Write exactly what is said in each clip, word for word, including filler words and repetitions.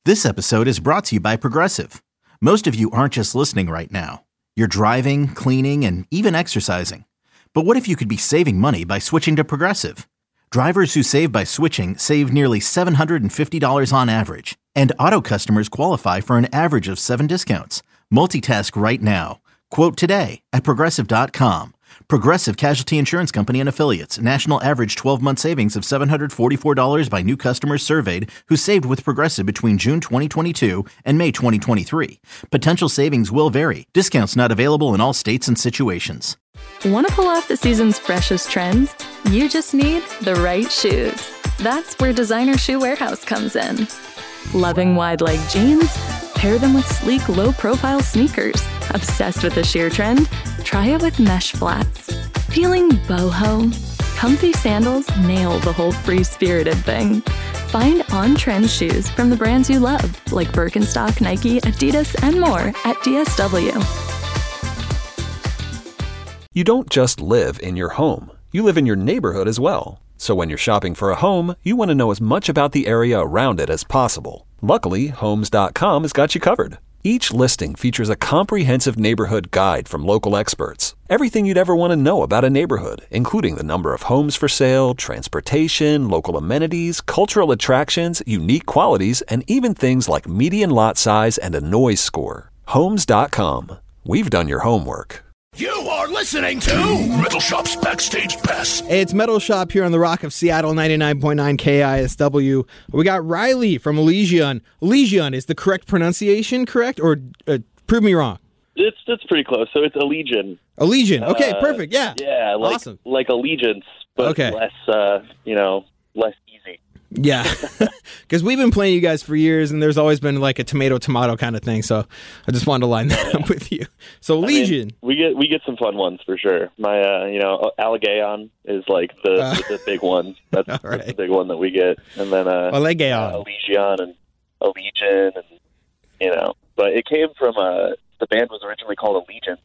This episode is brought to you by Progressive. Most of you aren't just listening right now. You're driving, cleaning, and even exercising. But what if you could be saving money by switching to Progressive? Drivers who save by switching save nearly seven hundred fifty dollars on average. And auto customers qualify for an average of seven discounts. Multitask right now. Quote today at Progressive dot com. Progressive Casualty Insurance Company and Affiliates. National average twelve-month savings of seven hundred forty-four dollars by new customers surveyed who saved with Progressive between June twenty twenty-two and May twenty twenty-three. Potential savings will vary. Discounts not available in all states and situations. Want to pull off the season's freshest trends? You just need the right shoes. That's where Designer Shoe Warehouse comes in. Loving wide-leg jeans? Pair them with sleek, low-profile sneakers. Obsessed with the sheer trend? Try it with mesh flats. Feeling boho? Comfy sandals nail the whole free-spirited thing. Find on-trend shoes from the brands you love, like Birkenstock, Nike, Adidas, and more at D S W. You don't just live in your home. You live in your neighborhood as well. So when you're shopping for a home, you want to know as much about the area around it as possible. Luckily, Homes dot com has got you covered. Each listing features a comprehensive neighborhood guide from local experts. Everything you'd ever want to know about a neighborhood, including the number of homes for sale, transportation, local amenities, cultural attractions, unique qualities, and even things like median lot size and a noise score. Homes dot com. We've done your homework. You are listening to Metal Shop's Backstage Pass. Hey, it's Metal Shop here on the Rock of Seattle, ninety-nine point nine K I S W. We got Riley from Elysion. Elysion, is the correct pronunciation correct, or uh, prove me wrong? It's it's pretty close. So it's Elysion. Elysion. Okay, uh, perfect. Yeah. Yeah, like awesome. like allegiance, but okay. less, uh, you know, less easy. Yeah, because we've been playing you guys for years, and there's always been like a tomato-tomato kind of thing. So I just wanted to line that up with you. So Elysion, I mean, we get we get some fun ones for sure. My, uh, you know, Allegaon is like the uh, the big one. That's, right. that's the big one that we get, and then uh, Allegaon, uh, Elysion, and Allegiant, and you know. But it came from uh, the band was originally called Allegiant,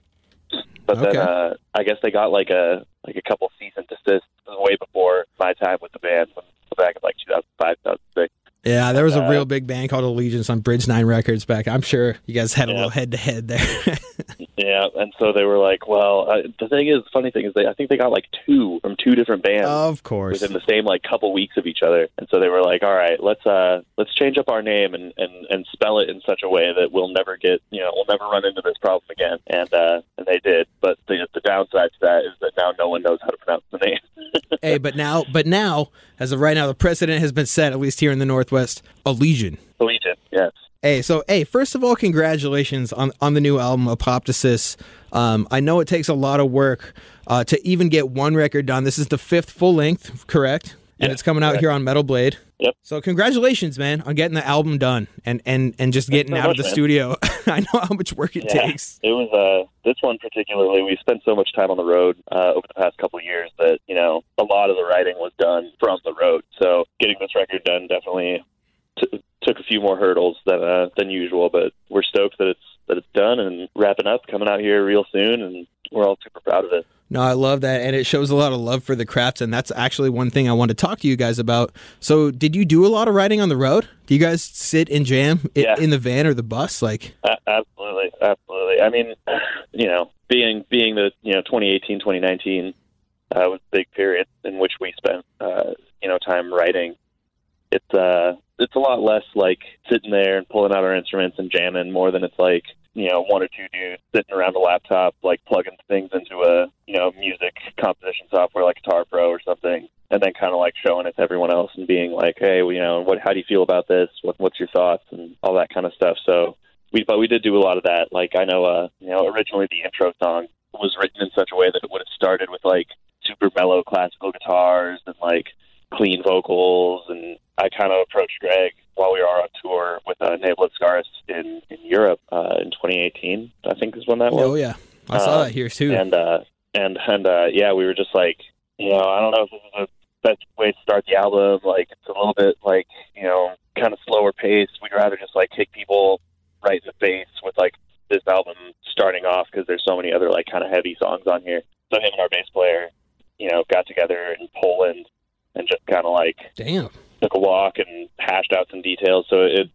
but okay. then uh, I guess they got like a like a couple cease and desist way before my time with the band. When, back in like two thousand five, two thousand six. Yeah, there was a uh, real big band called Allegiance on Bridge Nine Records back. I'm sure you guys had a yeah. little head-to-head there. Yeah, and so they were like, well, uh, the thing is, the funny thing is, they I think they got like two from two different bands. Of course. Within the same like couple weeks of each other. And so they were like, all right, let's uh, let's change up our name and, and, and spell it in such a way that we'll never get, you know, we'll never run into this problem again. And uh, and they did. But the, the downside to that is that now no one knows how to pronounce the name. Hey, but now, but now, as of right now, the precedent has been set, at least here in the Northwest, Elysion. Elysion, yes. Hey, so, hey, first of all, congratulations on, on the new album, Apoptosis. Um, I know it takes a lot of work uh, to even get one record done. This is the fifth full length, correct? And yeah, it's coming out correct. here on Metal Blade. Yep. So congratulations, man, on getting the album done and, and, and just getting so out much, of the man. studio. I know how much work it yeah, takes. It was, uh, this one particularly, we spent so much time on the road uh, over the past couple of years that, you know, a lot of the writing was done from the road. So getting this record done definitely t- took a few more hurdles than uh, than usual, but we're stoked that it's that it's done and wrapping up, coming out here real soon, and we're all super proud of it. No, I love that, and it shows a lot of love for the craft, and that's actually one thing I want to talk to you guys about. So, did you do a lot of writing on the road? Do you guys sit and jam yeah. in the van or the bus? Like, uh, absolutely, absolutely. I mean, you know, being being the you know twenty eighteen, twenty nineteen uh, was a big period in which we spent uh, you know time writing. It's uh, it's a lot less like sitting there and pulling out our instruments and jamming more than it's like, you know, one or two dudes sitting around a laptop, like plugging things into a, you know, music composition software like Guitar Pro or something, and then kind of like showing it to everyone else and being like, hey, well, you know, what, how do you feel about this? What, what's your thoughts and all that kind of stuff. So we, but we did do a lot of that. Like I know, uh, you know, originally the intro song was written in such a way that it would have started with like super mellow classical guitars and like clean vocals, and I kind of approached Greg while we were on tour with uh, Navel Scaris in, in Europe uh, in twenty eighteen, I think is when that was. Oh, yeah. I saw uh, that here, too. And, uh, and, and uh, yeah, we were just like, you know, I don't know if this is the best way to start the album. Like, it's a little bit, like, you know, kind of slower pace. We'd rather just, like, kick people right in the face with, like, this album starting off because there's so many other, like, kind of heavy songs on here. So him and our bass player, you know, got together in Poland and just kind of, like... Damn. took a walk and hashed out some details. So it, it,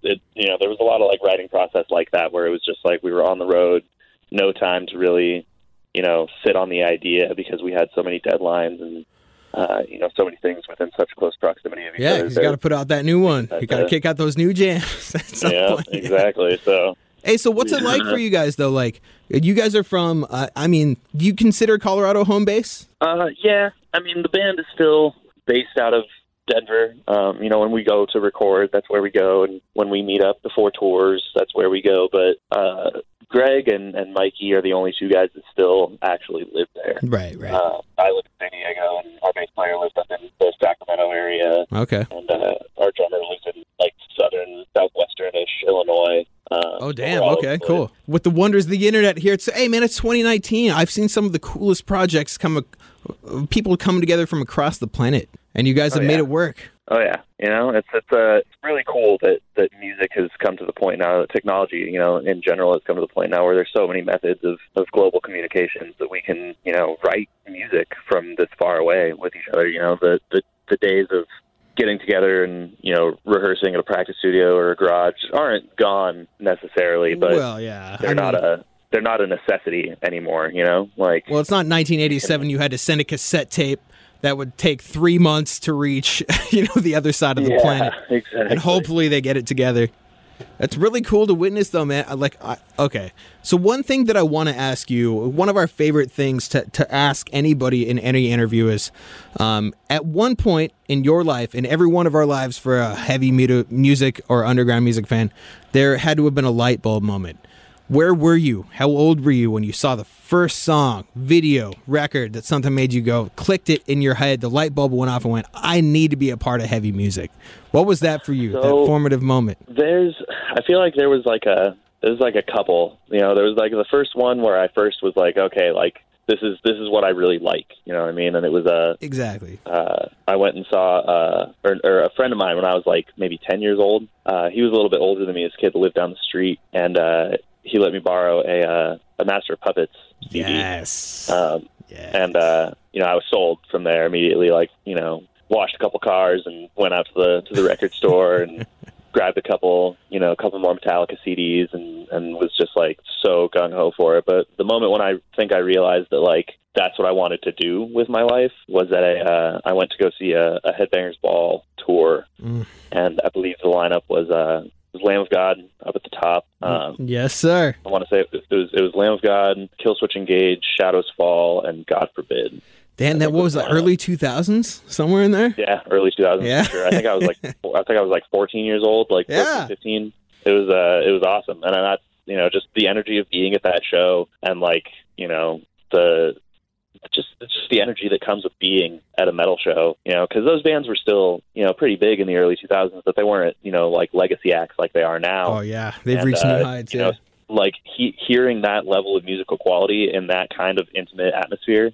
you know, there was a lot of like writing process like that where it was just like we were on the road, no time to really, you know, sit on the idea because we had so many deadlines and, uh, you know, so many things within such close proximity of each yeah, other. you got to put out that new one. You got to kick out those new jams. At some yeah, point. exactly. So, hey, so what's it like for you guys though? Like, you guys are from. Uh, I mean, do you consider Colorado home base? Uh, yeah. I mean, the band is still based out of Denver. Um, you know, when we go to record, that's where we go, and when we meet up before tours, that's where we go. But uh, Greg and, and Mikey are the only two guys that still actually live there. Right, right. Uh, I live in San Diego, and our bass player lives up in the Sacramento area. Okay. And uh, our drummer lives in like southern, southwestern-ish Illinois. Uh, oh, damn. Okay, cool. With the wonders of the internet here, it's, hey, man, it's twenty nineteen. I've seen some of the coolest projects come, uh, people coming together from across the planet, and you guys have oh, yeah. made it work. Oh, yeah. You know, it's it's, uh, it's really cool that, that music has come to the point now, that technology, you know, in general has come to the point now where there's so many methods of, of global communications that we can, you know, write music from this far away with each other. You know, the, the, the days of getting together and, you know, rehearsing at a practice studio or a garage aren't gone necessarily, but well, yeah. they're I not mean, a they're not a necessity anymore, you know? Like, well, it's not nineteen eighty-seven. You had to send a cassette tape that would take three months to reach, you know, the other side of the yeah, planet. Exactly. And hopefully they get it together. That's really cool to witness, though, man. I, like, I, okay. So one thing that I want to ask you, one of our favorite things to, to ask anybody in any interview is, um, at one point in your life, in every one of our lives for a heavy mu- music or underground music fan, there had to have been a light bulb moment. Where were you? How old were you when you saw the first song, video, record that something made you go, clicked it in your head, the light bulb went off and went, I need to be a part of heavy music? What was that for you, so, that formative moment? There's, I feel like there was like a, there was like a couple, you know, there was like the first one where I first was like, okay, like this is, this is what I really like, you know what I mean? And it was a, exactly. Uh, I went and saw, uh, or, or a friend of mine when I was like maybe ten years old. Uh, he was a little bit older than me. This kid that lived down the street, and uh, he let me borrow a uh, a Master of Puppets C D. Yes. Um, yes. And uh, you know, I was sold from there immediately. Like, you know, washed a couple cars and went out to the to the record store and grabbed a couple, you know, a couple more Metallica C Ds, and and was just like so gung ho for it. But the moment when I think I realized that like that's what I wanted to do with my life was that I uh, I went to go see a, a Headbangers Ball tour, mm. and I believe the lineup was uh was Lamb of God up at the top. Um, yes, sir. I want to say it was it was Lamb of God, Killswitch Engage, Shadows Fall, and God Forbid. Dan, that what was the early two thousands, somewhere in there? Yeah, early two thousands. Yeah. For sure. I think I was like I think I was like fourteen years old, like yeah. fourteen, fifteen. It was uh it was awesome, and that's, you know, just the energy of being at that show, and like, you know, the just just the energy that comes with being at a metal show, you know, because those bands were still, you know, pretty big in the early two thousands, but they weren't, you know, like legacy acts like they are now. Oh yeah, they've and, reached uh, new heights. You Yeah. know, like he, hearing that level of musical quality in that kind of intimate atmosphere,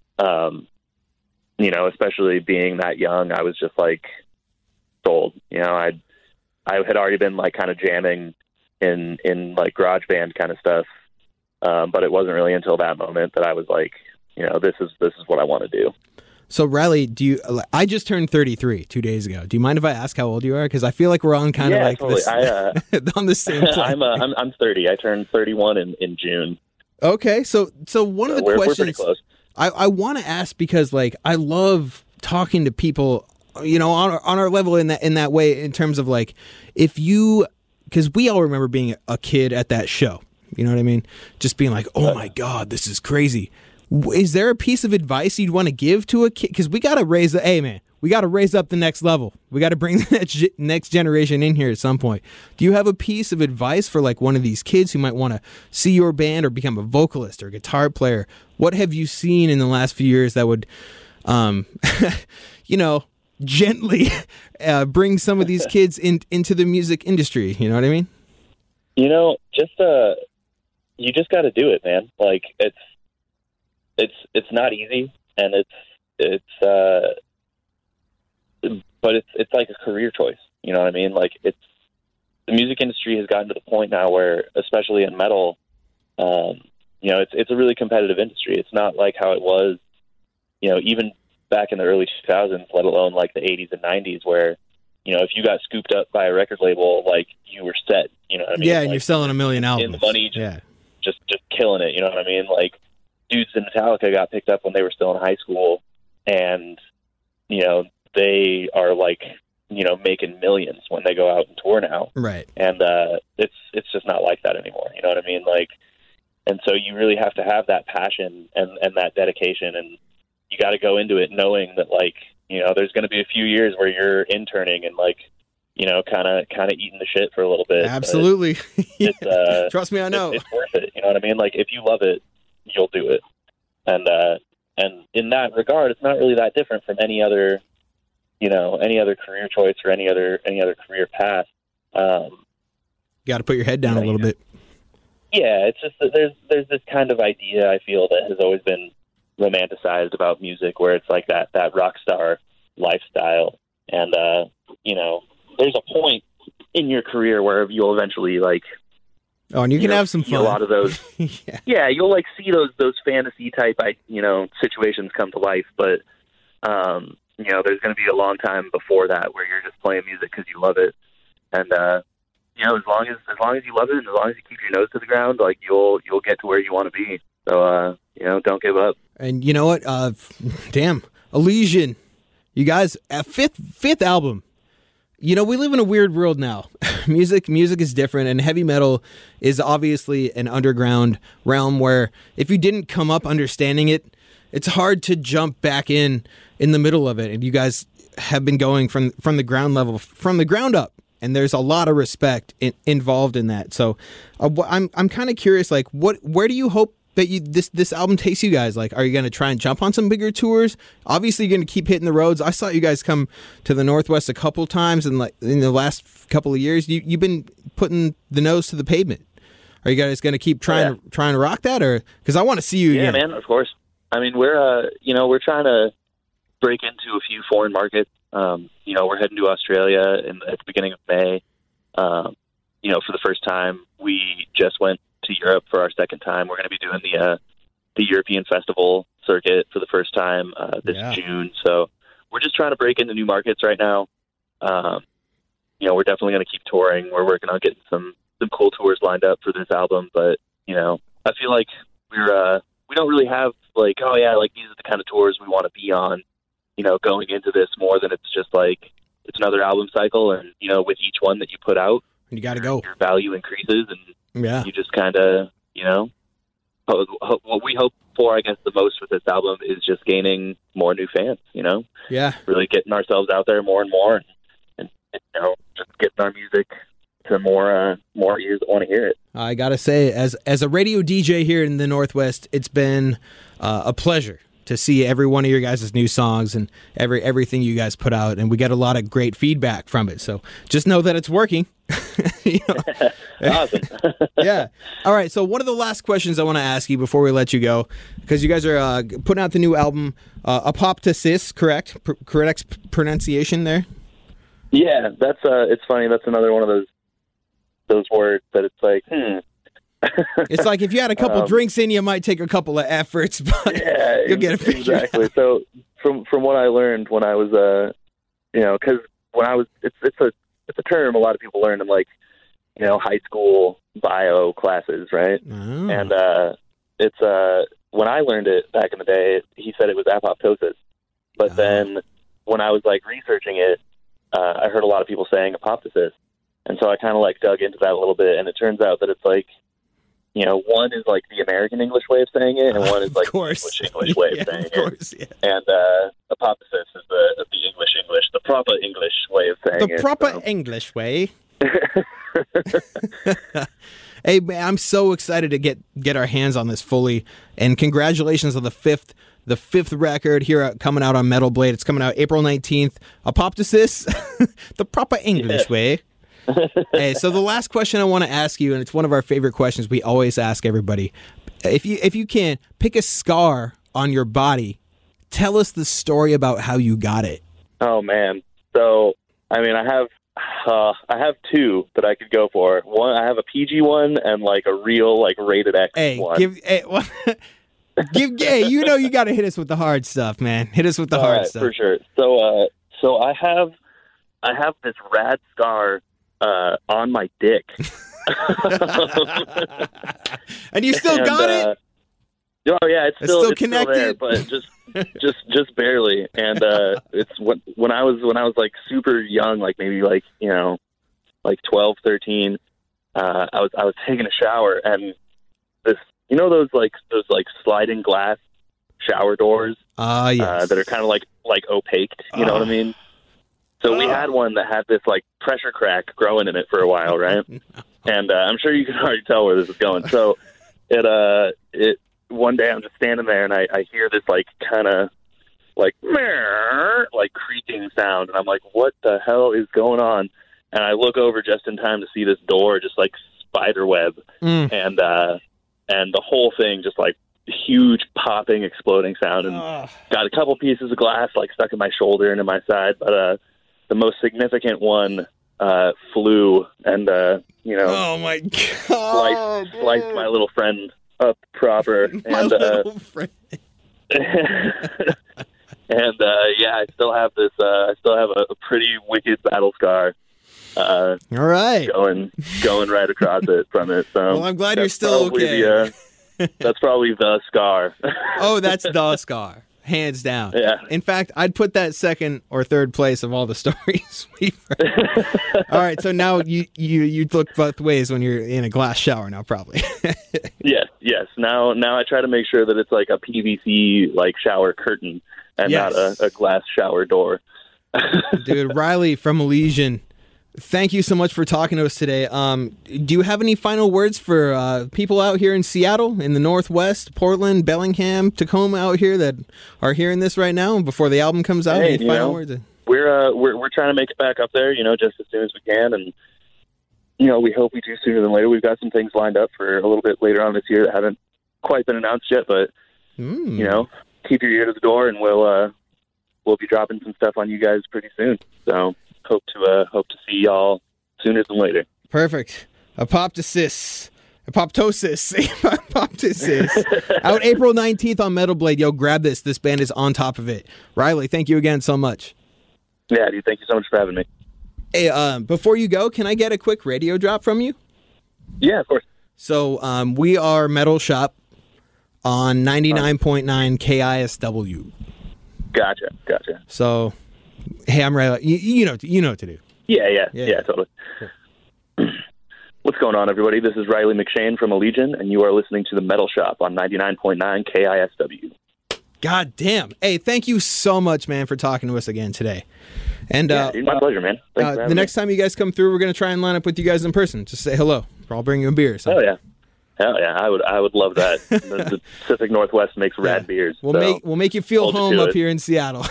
um, you know, especially being that young, I was just like sold. You know, I I had already been like kind of jamming in in like garage band kind of stuff, um, but it wasn't really until that moment that I was like, you know, this is this is what I want to do. So Riley, do you? I just turned thirty-three two days ago. Do you mind if I ask how old you are? Because I feel like we're on kind yeah, of like totally. this, I, uh, on the same. I'm, uh, I'm I'm thirty. I turned thirty-one in, in June. Okay, so so one of the uh, we're, questions we're pretty close. I, I want to ask, because like I love talking to people, you know, on our, on our level in that in that way, in terms of like, if you, because we all remember being a kid at that show, you know what I mean? Just being like, oh my God, this is crazy. Is there a piece of advice you'd want to give to a kid? Because we got to raise the, hey man, we got to raise up the next level. We got to bring the next, next generation in here at some point. Do you have a piece of advice for like one of these kids who might want to see your band or become a vocalist or a guitar player? What have you seen in the last few years that would, um, you know, gently uh, bring some of these kids in, into the music industry? You know what I mean? You know, just uh, you just got to do it, man. Like it's it's it's not easy, and it's it's uh, but it's it's like a career choice. You know what I mean? Like it's the music industry has gotten to the point now where, especially in metal, um, you know, it's it's a really competitive industry. It's not like how it was, you know, even back in the early two thousands, let alone like the eighties and nineties, where, you know, if you got scooped up by a record label, like you were set. what I mean? Yeah, like, and you're selling a million albums. in the money, just, yeah. just just killing it. You know what I mean? Like dudes in Metallica got picked up when they were still in high school, and you know they are like you know making millions when they go out and tour now. Right. And uh, it's it's just not like that anymore. You know what I mean? Like, and so you really have to have that passion and and that dedication, and you got to go into it knowing that like you know there's going to be a few years where you're interning and like. You know, kind of, kind of eating the shit for a little bit. Absolutely. It's, yeah. uh, Trust me, I know. It's, it's worth it. You know what I mean? Like, if you love it, you'll do it. And uh, and in that regard, it's not really that different from any other, you know, any other career choice or any other any other career path. Um, Got to put your head down you know, a little bit. Yeah, it's just that there's there's this kind of idea I feel that has always been romanticized about music, where it's like that that rock star lifestyle, and uh, you know. There's a point in your career where you'll eventually like. Oh, and you can you know, have some see fun. A lot of those. yeah. yeah, you'll like see those those fantasy type, you know, situations come to life. But um, you know, there's going to be a long time before that where you're just playing music because you love it, and uh, you know, as long as as long as you love it and as long as you keep your nose to the ground, like you'll you'll get to where you want to be. So uh, you know, don't give up. And you know what? Uh, damn, Elysian, you guys, a fifth fifth album. You know, we live in a weird world now. music music is different, and heavy metal is obviously an underground realm where if you didn't come up understanding it, it's hard to jump back in in the middle of it. And you guys have been going from, from the ground level, from the ground up, and there's a lot of respect in, involved in that. So uh, I'm I'm kind of curious, like, what where do you hope that you this this album takes you guys? Like, are you going to try and jump on some bigger tours? Obviously, you're going to keep hitting the roads. I saw you guys come to the Northwest a couple times, and like in the last couple of years, you you've been putting the nose to the pavement. Are you guys going to keep trying yeah. to trying to rock that, or because I want to see you? Yeah, again. man, of course. I mean, we're uh, you know, we're trying to break into a few foreign markets. Um, you know, we're heading to Australia in, at the beginning of May. Um, you know, for the first time, we just went to Europe for our second time. We're going to be doing the uh, the European Festival circuit for the first time uh, this yeah. June. So we're just trying to break into new markets right now. Um, you know, we're definitely going to keep touring. We're working on getting some some cool tours lined up for this album. But you know, I feel like we're uh, we don't really have like, oh yeah, like these are the kind of tours we want to be on. You know, going into this more than it's just like it's another album cycle, and you know, with each one that you put out, you got to go. Your value increases, and yeah, you just kind of, you know, ho- ho- what we hope for, I guess, the most with this album is just gaining more new fans. You know, yeah, really getting ourselves out there more and more, and, and, and you know, just getting our music to more uh, more ears that want to hear it. I gotta say, as as a radio D J here in the Northwest, it's been uh, a pleasure to see every one of your guys' new songs and every everything you guys put out, and we get a lot of great feedback from it. So just know that it's working. You know? Awesome. Yeah. All right. So one of the last questions I want to ask you before we let you go, because you guys are uh, putting out the new album, uh, Apoptosis, correct? P- correct p- pronunciation there? Yeah, that's uh, it's funny. That's another one of those those words that it's like, hmm. It's like if you had a couple um, drinks in, you might take a couple of efforts, but yeah, you'll get it figured exactly. out. So from from what I learned when I was, uh, you know, because when I was, it's it's a it's a term a lot of people learn in like, you know, high school bio classes, right? Oh. And uh, it's uh, when I learned it back in the day, he said it was apoptosis, but oh. then when I was like researching it, uh, I heard a lot of people saying apoptosis, and so I kind of like dug into that a little bit, and it turns out that it's like, you know, one is like the American English way of saying it, and one is like the English English way yeah, of saying of course, it. Yeah. And uh, apoptosis is the the English English, the proper English way of saying the it. The proper so. English way. Hey, man, I'm so excited to get get our hands on this fully, and congratulations on the fifth the fifth record here uh, coming out on Metal Blade. It's coming out April nineteenth. Apoptosis, the proper English yeah. way. Hey, so the last question I want to ask you, and it's one of our favorite questions we always ask everybody. If you if you can pick a scar on your body, tell us the story about how you got it. Oh man, so I mean, I have uh, I have two that I could go for. One, I have a P G one and like a real like rated X hey, one. Give hey, well, give hey, you know you got to hit us with the hard stuff, man. Hit us with the All hard right, stuff for sure. So uh, so I have I have this rad scar. Uh, on my dick, And you still and, got uh, it? Oh yeah, it's It's still, still it's still there, connected? but just just just barely. And uh, it's when when I was when I was like super young, like maybe like you know, like twelve, thirteen. Uh, I was I was taking a shower, and this you know those like those like sliding glass shower doors Ah, yes. uh, that are kind of like like opaque. You know what I mean? So we had one that had this like pressure crack growing in it for a while, right? And uh, I'm sure you can already tell where this is going. So it uh it one day I'm just standing there and I, I hear this like kind of like meow, like creaking sound, and I'm like, what the hell is going on? And I look over just in time to see this door just like spider web, Mm. and uh, and the whole thing just like huge popping, exploding sound, and Ugh. got a couple pieces of glass like stuck in my shoulder and in my side, but uh, the most significant one uh, flew and uh, you know Oh, my God. sliced, sliced my little friend up proper, My and uh, little friend. and uh, yeah, I still have this. Uh, I still have a, a pretty wicked battle scar uh, All right. going going right across it from it. So Well, I'm glad you're that's still probably okay. the, uh, that's probably the scar. Oh, that's the scar. Hands down. Yeah. In fact, I'd put that second or third place of all the stories we've heard. All right, so now you, you, you look both ways when you're in a glass shower now, probably. Yes, yes. Now, now I try to make sure that it's like a P V C like shower curtain and Yes. not a, a glass shower door. Dude, Riley from Elysian, thank you so much for talking to us today. Um, do you have any final words for uh, people out here in Seattle, in the Northwest, Portland, Bellingham, Tacoma out here that are hearing this right now before the album comes out? Hey, Any you final know, words? We're uh, we're we're trying to make it back up there, you know, just as soon as we can, and you know, we hope we do sooner than later. We've got some things lined up for a little bit later on this year that haven't quite been announced yet, but Mm. you know, keep your ear to the door, and we'll uh, we'll be dropping some stuff on you guys pretty soon. So hope to uh, hope to see y'all sooner than later. Perfect. Apoptosis. Apoptosis. Apoptosis. Out April nineteenth on Metal Blade. Yo, grab this. This band is on top of it. Riley, thank you again so much. Yeah, dude, thank you so much for having me. Hey, uh, before you go, can I get a quick radio drop from you? Yeah, of course. So um, we are Metal Shop on ninety-nine point nine K I S W. Gotcha, gotcha. So, hey, I'm Riley. You, you know, you know what to do. Yeah, yeah, Yeah. yeah, totally. What's going on, everybody? This is Riley McShane from Allegiant, and you are listening to the Metal Shop on ninety-nine point nine K I S W. God damn. Hey, thank you so much, man, for talking to us again today. And Yeah, uh, dude, my pleasure, man. Thanks uh, for having the me. next time you guys come through, we're gonna try and line up with you guys in person. Just say hello. Or I'll bring you a beer. Or Oh something. yeah, hell yeah! I would, I would love that. the, the Pacific Northwest makes rad Yeah. beers. We'll so. make we'll make you feel hold you home to up it. here in Seattle.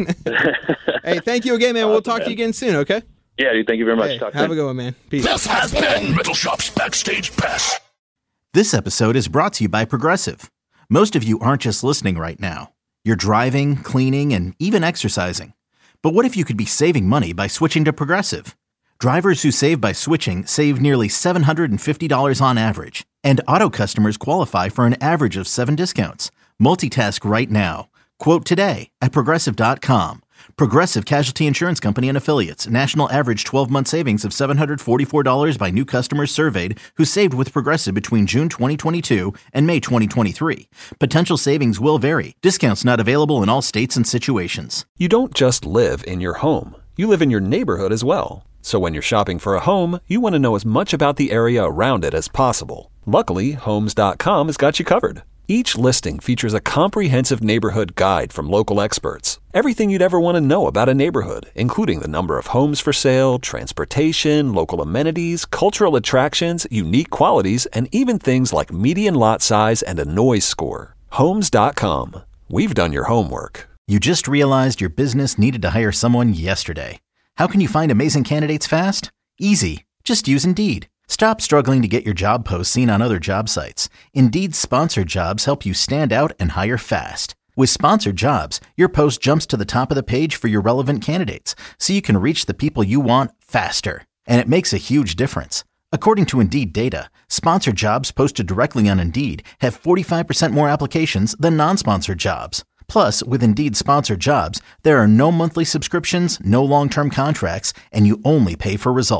Hey, thank you again, man. we'll Awesome, talk to man. you again soon. Okay. Yeah, dude. Thank you very much. Hey, Talk have soon. a good one, man. Peace. This has been Metal Shop's Backstage Pass. This episode is brought to you by Progressive. Most of you aren't just listening right now. You're driving, cleaning, and even exercising. But what if you could be saving money by switching to Progressive? Drivers who save by switching save nearly seven hundred fifty dollars on average. And auto customers qualify for an average of seven discounts. Multitask right now. Quote today at Progressive dot com. Progressive Casualty Insurance Company and Affiliates. National average twelve-month savings of seven hundred forty-four dollars by new customers surveyed who saved with Progressive between June twenty twenty-two and May twenty twenty-three. Potential savings will vary. Discounts not available in all states and situations. You don't just live in your home. You live in your neighborhood as well. So when you're shopping for a home, you want to know as much about the area around it as possible. Luckily, Homes dot com has got you covered. Each listing features a comprehensive neighborhood guide from local experts. Everything you'd ever want to know about a neighborhood, including the number of homes for sale, transportation, local amenities, cultural attractions, unique qualities, and even things like median lot size and a noise score. Homes dot com. We've done your homework. You just realized your business needed to hire someone yesterday. How can you find amazing candidates fast? Easy. Just use Indeed. Stop struggling to get your job posts seen on other job sites. Indeed's sponsored jobs help you stand out and hire fast. With sponsored jobs, your post jumps to the top of the page for your relevant candidates, so you can reach the people you want faster. And it makes a huge difference. According to Indeed data, sponsored jobs posted directly on Indeed have forty-five percent more applications than non-sponsored jobs. Plus, with Indeed sponsored jobs, there are no monthly subscriptions, no long-term contracts, and you only pay for results.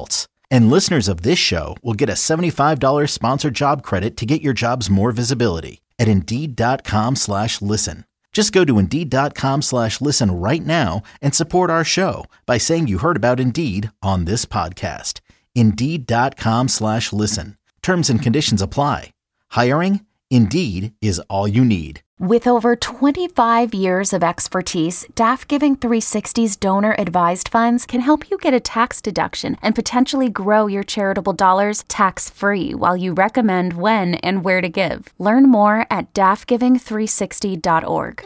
And listeners of this show will get a seventy-five dollars sponsored job credit to get your jobs more visibility at Indeed.com slash listen. Just go to Indeed.com slash listen right now and support our show by saying you heard about Indeed on this podcast. Indeed.com slash listen. Terms and conditions apply. Hiring? Indeed is all you need. With over twenty-five years of expertise, D A F Giving three sixty's donor-advised funds can help you get a tax deduction and potentially grow your charitable dollars tax-free while you recommend when and where to give. Learn more at D A F giving three sixty dot org.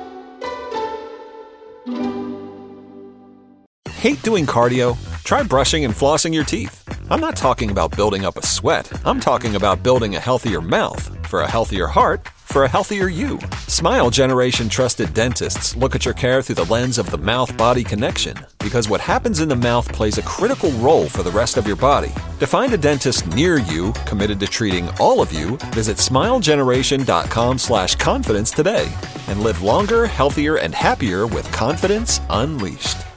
Hate doing cardio? Try brushing and flossing your teeth. I'm not talking about building up a sweat. I'm talking about building a healthier mouth. For a healthier heart, for a healthier you. Smile Generation trusted dentists look at your care through the lens of the mouth-body connection, because what happens in the mouth plays a critical role for the rest of your body. To find a dentist near you committed to treating all of you, visit smilegeneration.com slash confidence today and live longer, healthier, and happier with confidence unleashed.